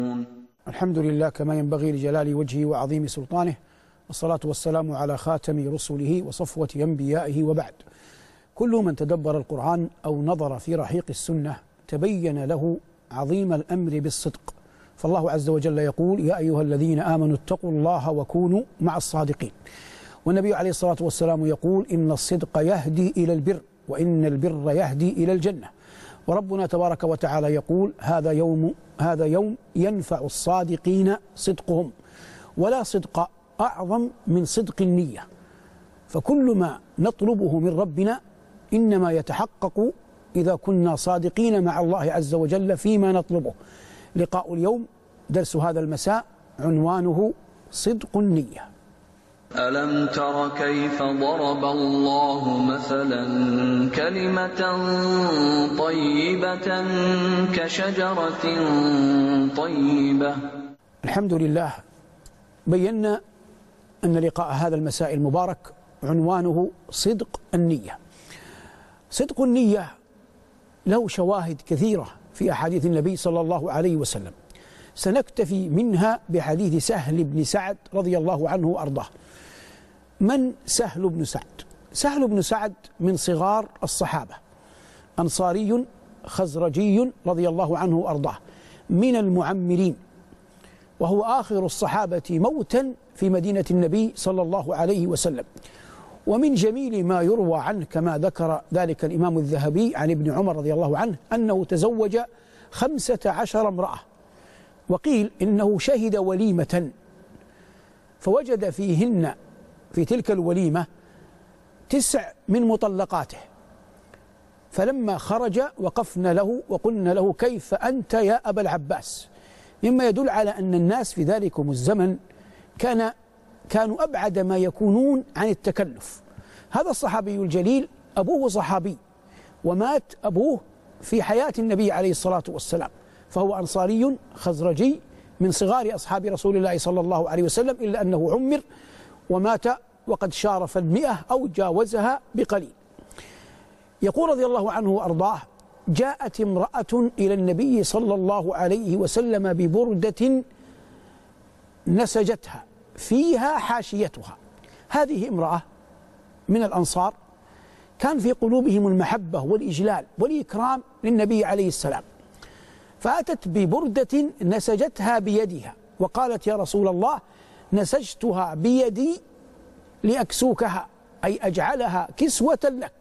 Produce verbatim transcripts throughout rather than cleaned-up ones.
الحمد لله كما ينبغي لجلال وجهه وعظيم سلطانه، والصلاة والسلام على خاتم رسله وصفوة أنبيائه، وبعد. كل من تدبر القرآن أو نظر في رحيق السنة تبين له عظيم الأمر بالصدق، فالله عز وجل يقول: يا أيها الذين آمنوا اتقوا الله وكونوا مع الصادقين. والنبي عليه الصلاة والسلام يقول: إن الصدق يهدي إلى البر، وإن البر يهدي إلى الجنة. وربنا تبارك وتعالى يقول: هذا يوم هذا يوم ينفع الصادقين صدقهم، ولا صدق أعظم من صدق النية. فكل ما نطلبه من ربنا إنما يتحقق إذا كنا صادقين مع الله عز وجل فيما نطلبه. لقاء اليوم درس هذا المساء عنوانه صدق النية. ألم تر كيف ضرب الله مثلا كلمة طيبة كشجرة طيبة. الحمد لله، بينا أن لقاء هذا المساء المبارك عنوانه صدق النية. صدق النية له شواهد كثيرة في أحاديث النبي صلى الله عليه وسلم، سنكتفي منها بحديث سهل بن سعد رضي الله عنه وأرضاه. من سهل بن سعد؟ سهل بن سعد من صغار الصحابة، أنصاري خزرجي رضي الله عنه وأرضاه، من المعمرين، وهو آخر الصحابة موتا في مدينة النبي صلى الله عليه وسلم. ومن جميل ما يروى عنه كما ذكر ذلك الإمام الذهبي عن ابن عمر رضي الله عنه أنه تزوج خمسة عشر امرأة، وقيل إنه شهد وليمة فوجد فيهن في تلك الوليمة تسع من مطلقاته، فلما خرج وقفنا له وقلنا له: كيف أنت يا أبا العباس؟ مما يدل على أن الناس في ذلكم الزمن كان كانوا أبعد ما يكونون عن التكلف. هذا الصحابي الجليل أبوه صحابي، ومات أبوه في حياة النبي عليه الصلاة والسلام، فهو أنصاري خزرجي من صغار أصحاب رسول الله صلى الله عليه وسلم، إلا أنه عمر ومات وقد شارف المئة أو جاوزها بقليل. يقول رضي الله عنه وأرضاه: جاءت امرأة إلى النبي صلى الله عليه وسلم ببردة نسجتها فيها حاشيتها. هذه امرأة من الأنصار كان في قلوبهم المحبة والإجلال والإكرام للنبي عليه السلام، فأتت ببردة نسجتها بيدها وقالت: يا رسول الله، نسجتها بيدي لأكسوكها، أي أجعلها كسوة لك.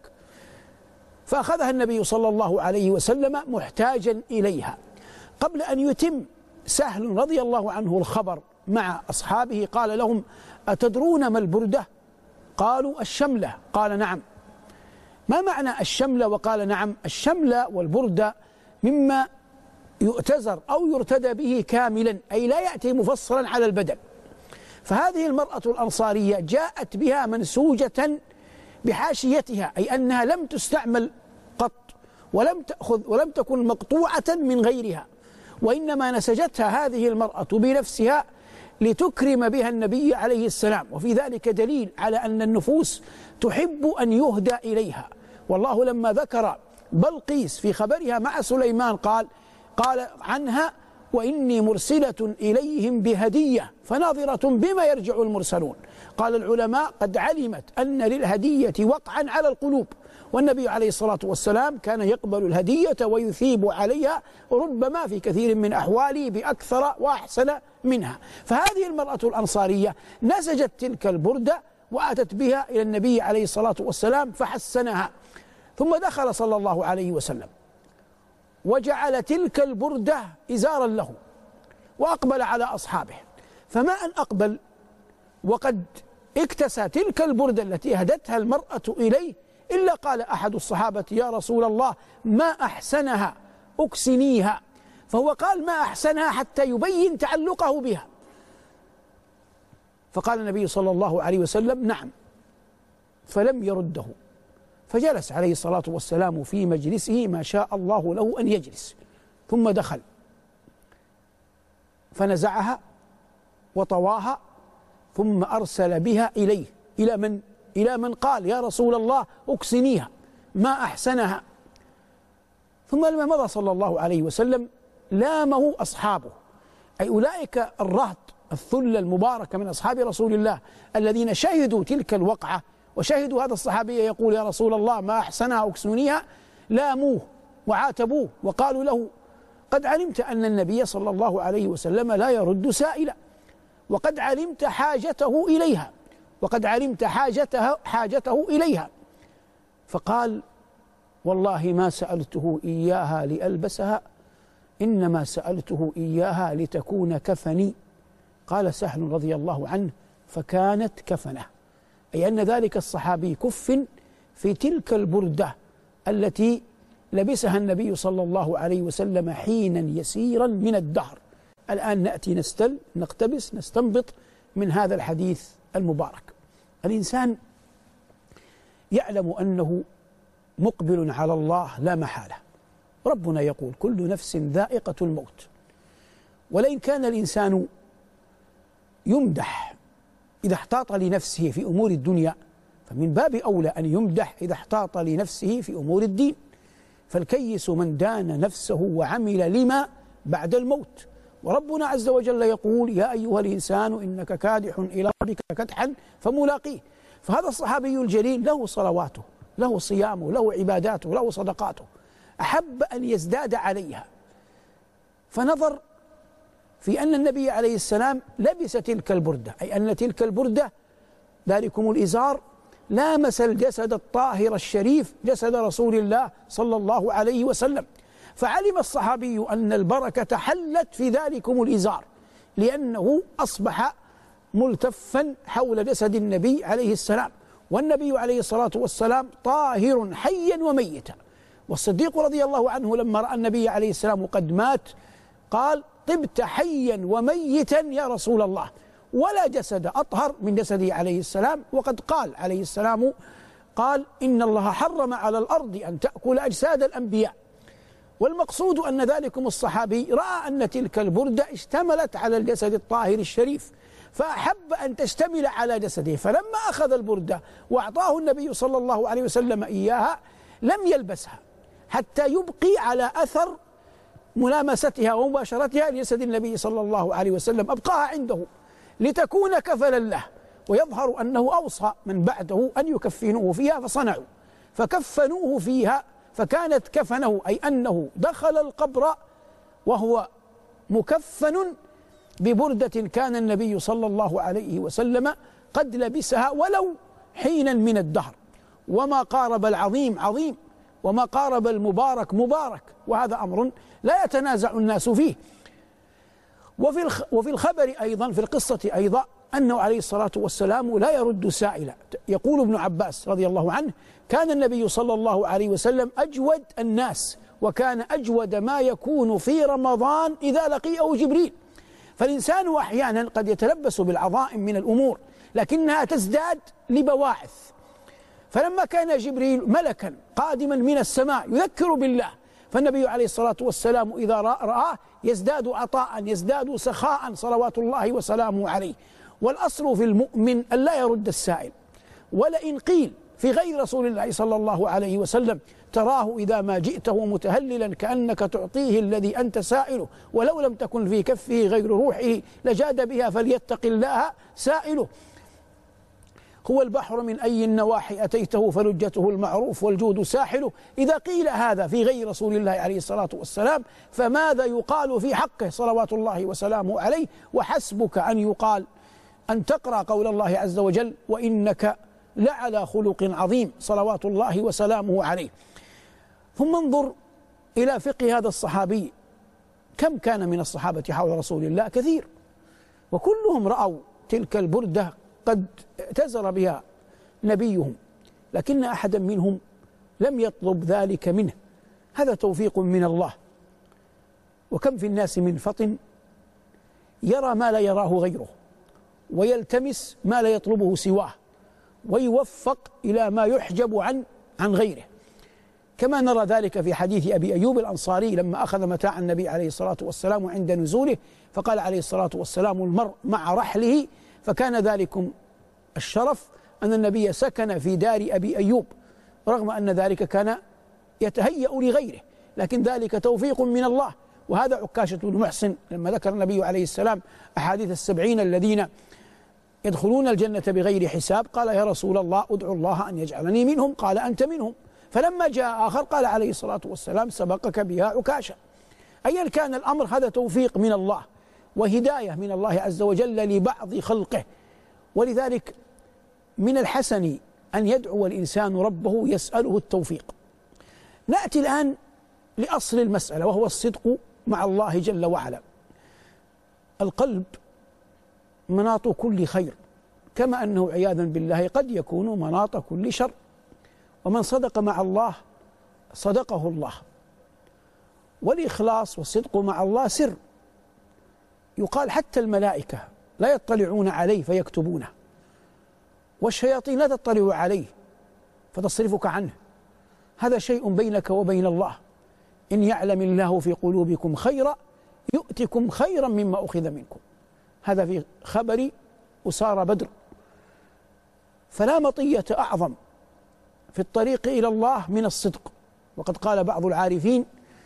فأخذها النبي صلى الله عليه وسلم محتاجا إليها. قبل أن يتم سهل رضي الله عنه الخبر مع أصحابه قال لهم: أتدرون ما البردة؟ قالوا: الشملة. قال: نعم. ما معنى الشملة وقال نعم؟ الشملة والبردة مما يؤتزر أو يرتدى به كاملا، أي لا يأتي مفصلا على البدن. فهذه المرأة الأنصارية جاءت بها منسوجة بحاشيتها، أي أنها لم تستعمل قط ولم تأخذ ولم تكن مقطوعة من غيرها، وإنما نسجتها هذه المرأة بنفسها لتكرم بها النبي عليه السلام. وفي ذلك دليل على أن النفوس تحب أن يهدى إليها. والله لما ذكر بلقيس في خبرها مع سليمان قال قال عنها: وإني مرسلة إليهم بهدية فناظرة بما يرجع المرسلون. قال العلماء: قد علمت أن للهدية وقعا على القلوب، والنبي عليه الصلاة والسلام كان يقبل الهدية ويثيب عليها ربما في كثير من أحواله بأكثر وأحسن منها. فهذه المرأة الأنصارية نسجت تلك البردة وأتت بها إلى النبي عليه الصلاة والسلام فحسنها، ثم دخل صلى الله عليه وسلم وجعل تلك البردة إزارا له وأقبل على أصحابه. فما أن أقبل وقد اكتسى تلك البردة التي أهدتها المرأة إليه إلا قال أحد الصحابة: يا رسول الله، ما أحسنها، أكسنيها. فهو قال ما أحسنها حتى يبين تعلقه بها. فقال النبي صلى الله عليه وسلم: نعم. فلم يرده، فجلس عليه الصلاة والسلام في مجلسه ما شاء الله له أن يجلس، ثم دخل فنزعها وطواها، ثم أرسل بها إليه إلى من؟ إلى من قال: يا رسول الله، أكسنيها، ما أحسنها. ثم لما مضى صلى الله عليه وسلم لامه أصحابه أي أولئك الرهط الثلة المباركة من أصحاب رسول الله الذين شهدوا تلك الوقعة وشهدوا هذا الصحابي يقول يا رسول الله ما أحسنها أكسونيها، لاموه وعاتبوه وقالوا له قد علمت أن النبي صلى الله عليه وسلم لا يرد سائلا، وقد علمت حاجته إليها وقد علمت حاجته, حاجته إليها. فقال والله ما سألته إياها لألبسها، إنما سألته إياها لتكون كفني. قال سهل رضي الله عنه فكانت كفنه، أي أن ذلك الصحابي كفن في تلك البردة التي لبسها النبي صلى الله عليه وسلم حينا يسيرا من الدهر. الآن نأتي نستل نقتبس نستنبط من هذا الحديث المبارك. الإنسان يعلم أنه مقبل على الله لا محالة، ربنا يقول كل نفس ذائقة الموت، ولئن كان الإنسان يمدح إذا احتاط لنفسه في أمور الدنيا فمن باب أولى أن يمدح إذا احتاط لنفسه في أمور الدين. فالكيس من دان نفسه وعمل لما بعد الموت، وربنا عز وجل يقول يا أيها الإنسان إنك كادح إلى ربك كدحا فملاقيه. فهذا الصحابي الجليل له صلواته، له صيامه، له عباداته، له صدقاته، أحب أن يزداد عليها، فنظر في أن النبي عليه السلام لبس تلك البردة، أي أن تلك البردة ذلكم الإزار لامس الجسد الطاهر الشريف جسد رسول الله صلى الله عليه وسلم. فعلم الصحابي أن البركة حلت في ذلكم الإزار، لأنه أصبح ملتفا حول جسد النبي عليه السلام، والنبي عليه الصلاة والسلام طاهر حيا وميتا. والصديق رضي الله عنه لما رأى النبي عليه السلام قد مات قال طبت حيا وميتا يا رسول الله، ولا جسد أطهر من جسده عليه السلام. وقد قال عليه السلام قال إن الله حرم على الأرض أن تأكل أجساد الأنبياء. والمقصود أن ذلكم الصحابي رأى أن تلك البردة اشتملت على الجسد الطاهر الشريف، فأحب أن تشتمل على جسده، فلما أخذ البردة وأعطاه النبي صلى الله عليه وسلم إياها لم يلبسها حتى يبقي على أثر ملامستها ومباشرتها لجسد النبي صلى الله عليه وسلم، أبقاها عنده لتكون كفلا له. ويظهر أنه أوصى من بعده أن يكفنوه فيها فصنعوا، فكفنوه فيها فكانت كفنه، أي أنه دخل القبر وهو مكفن ببردة كان النبي صلى الله عليه وسلم قد لبسها ولو حينا من الدهر. وما قارب العظيم عظيم، وما قارب المبارك مبارك، وهذا أمر لا يتنازع الناس فيه. وفي وفي الخبر أيضا في القصة أيضا أنه عليه الصلاة والسلام لا يرد سائلا. يقول ابن عباس رضي الله عنه كان النبي صلى الله عليه وسلم أجود الناس، وكان أجود ما يكون في رمضان إذا لقيه جبريل. فالإنسان أحيانا قد يتلبس بالعظائم من الأمور لكنها تزداد لبواعث. فلما كان جبريل ملكا قادما من السماء يذكر بالله، فالنبي عليه الصلاة والسلام إذا رآه يزداد عطاء يزداد سخاء صلوات الله وسلامه عليه. والأصل في المؤمن أن لا يرد السائل. ولئن قيل في غير رسول الله صلى الله عليه وسلم تراه إذا ما جئته متهللا كأنك تعطيه الذي أنت سائله، ولو لم تكن في كفه غير روحه لجاد بها فليتق الله سائله. هو البحر من أي النواحي أتيته فلجته المعروف والجود ساحله. إذا قيل هذا في غير رسول الله عليه الصلاة والسلام فماذا يقال في حقه صلوات الله وسلامه عليه؟ وحسبك أن يقال أن تقرأ قول الله عز وجل وإنك لعلى خلق عظيم صلوات الله وسلامه عليه. ثم انظر إلى فقه هذا الصحابي، كم كان من الصحابة حول رسول الله؟ كثير، وكلهم رأوا تلك البردة قد اعتذر بها نبيهم، لكن أحدا منهم لم يطلب ذلك منه. هذا توفيق من الله. وكم في الناس من فطن يرى ما لا يراه غيره، ويلتمس ما لا يطلبه سواه، ويوفق إلى ما يحجب عن عن غيره. كما نرى ذلك في حديث أبي أيوب الأنصاري لما أخذ متاع النبي عليه الصلاة والسلام عند نزوله، فقال عليه الصلاة والسلام المرء مع رحله، فكان ذلكم الشرف أن النبي سكن في دار أبي أيوب، رغم أن ذلك كان يتهيأ لغيره، لكن ذلك توفيق من الله. وهذا عكاشة بن محصن لما ذكر النبي عليه السلام أحاديث السبعين الذين يدخلون الجنة بغير حساب، قال يا رسول الله ادعو الله أن يجعلني منهم، قال أنت منهم. فلما جاء آخر قال عليه الصلاة والسلام سبقك بها عكاشة. أيا كان الأمر هذا توفيق من الله وهداية من الله عز وجل لبعض خلقه، ولذلك من الحسن أن يدعو الإنسان ربه يسأله التوفيق. نأتي الآن لأصل المسألة وهو الصدق مع الله جل وعلا. القلب مناط كل خير، كما أنه عياذا بالله قد يكون مناط كل شر، ومن صدق مع الله صدقه الله. والإخلاص والصدق مع الله سر، يقال حتى الملائكة لا يطلعون عليه فيكتبونه، والشياطين لا تطلع عليه فتصرفك عنه. هذا شيء بينك وبين الله. إن يعلم الله في قلوبكم خيرا يؤتكم خيرا مما أخذ منكم. هذا في خبر أسارى بدر. فلا مطية أعظم في الطريق إلى الله من الصدق. وقد قال بعض العارفين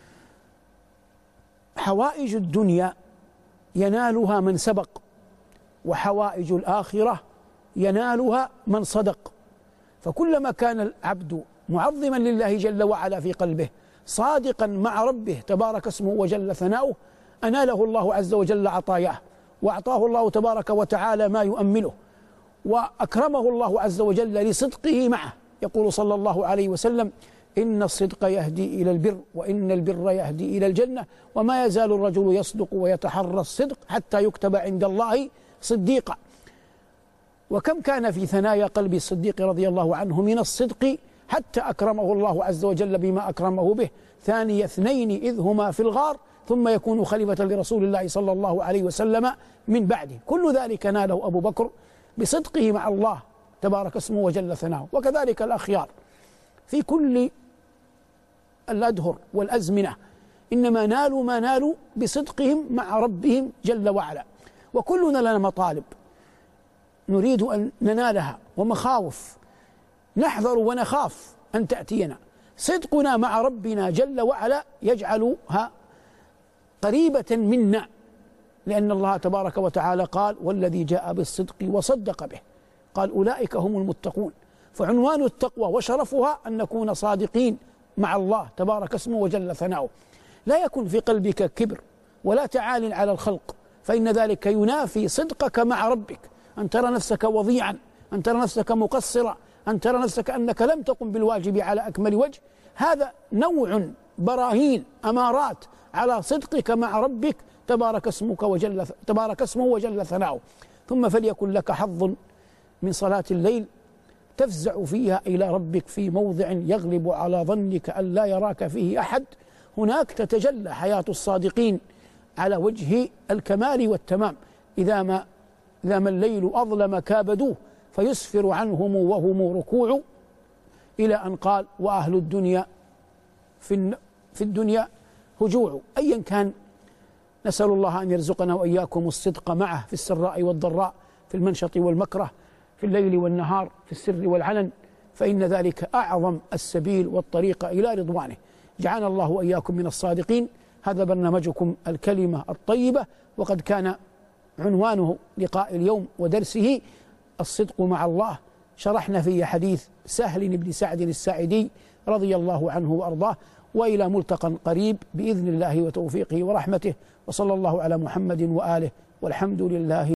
حوائج الدنيا ينالها من سبق، وحوائج الآخرة ينالها من صدق. فكلما كان العبد معظما لله جل وعلا في قلبه صادقا مع ربه تبارك اسمه وجل ثناؤه أناله الله عز وجل عطاياه، وأعطاه الله تبارك وتعالى ما يؤمله، وأكرمه الله عز وجل لصدقه معه. يقول صلى الله عليه وسلم إن الصدق يهدي إلى البر، وإن البر يهدي إلى الجنة، وما يزال الرجل يصدق ويتحرى الصدق حتى يكتب عند الله صديقا. وكم كان في ثنايا قلب الصديق رضي الله عنه من الصدق حتى أكرمه الله عز وجل بما أكرمه به. ثاني اثنين إذ هما في الغار ثم يكون خليفة لرسول الله صلى الله عليه وسلم من بعده. كل ذلك ناله أبو بكر بصدقه مع الله تبارك اسمه وجل ثناؤه. وكذلك الأخيار في كل الأدهر والأزمنة إنما نالوا ما نالوا بصدقهم مع ربهم جل وعلا. وكلنا لنا مطالب نريد أن ننالها ومخاوف نحذر ونخاف أن تأتينا. صدقنا مع ربنا جل وعلا يجعلها قريبة منا، لأن الله تبارك وتعالى قال والذي جاء بالصدق وصدق به، قال أولئك هم المتقون. فعنوان التقوى وشرفها أن نكون صادقين مع الله تبارك اسمه وجل ثناؤه. لا يكن في قلبك كبر ولا تعال على الخلق، فإن ذلك ينافي صدقك مع ربك. أن ترى نفسك وضيعا، أن ترى نفسك مقصرا، أن ترى نفسك أنك لم تقم بالواجب على أكمل وجه. هذا نوع براهين أمارات على صدقك مع ربك تبارك اسمك وجل تبارك اسمه وجل ثناؤه. ثم فليكن لك حظ من صلاة الليل تفزع فيها إلى ربك في موضع يغلب على ظنك أن لا يراك فيه أحد. هناك تتجلى حياة الصادقين على وجه الكمال والتمام. إذا ما إذا ما الليل أظلم كابدوه فيسفر عنهم وهم ركوع، إلى أن قال وأهل الدنيا في في الدنيا هجوع. أيا كان نسأل الله أن يرزقنا وإياكم الصدق معه في السراء والضراء، في المنشط والمكره، في الليل والنهار، في السر والعلن، فإن ذلك أعظم السبيل والطريق إلى رضوانه. جعلنا الله وإياكم من الصادقين. هذا برنامجكم الكلمة الطيبة، وقد كان عنوانه لقاء اليوم ودرسه الصدق مع الله. شرحنا فيه حديث سهل بن سعد الساعدي رضي الله عنه وأرضاه، وإلى ملتقى قريب بإذن الله وتوفيقه ورحمته، وصلى الله على محمد وآله، والحمد لله.